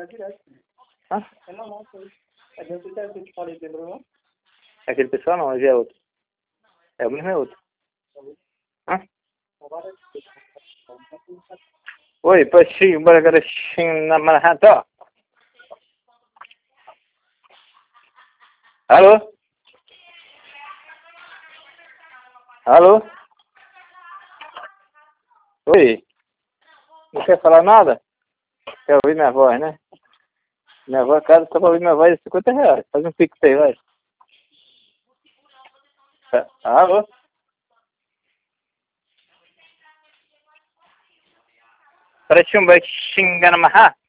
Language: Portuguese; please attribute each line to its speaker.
Speaker 1: direto.
Speaker 2: Hã?
Speaker 1: É normal, foi. É dentro do que eu te falei, lembrou não?
Speaker 2: É aquele pessoal não, hoje é outro. É o mesmo, é outro. Hã? Oi, peixinho, baragarachinho na marrata. Alô? Alô? Oi? Não quer falar nada? Quer ouvir minha voz, né? Minha voz, cara, só pra ouvir minha voz é R$ 50. Faz um pix aí, vai. Alô? Parece um baixinho na marrata.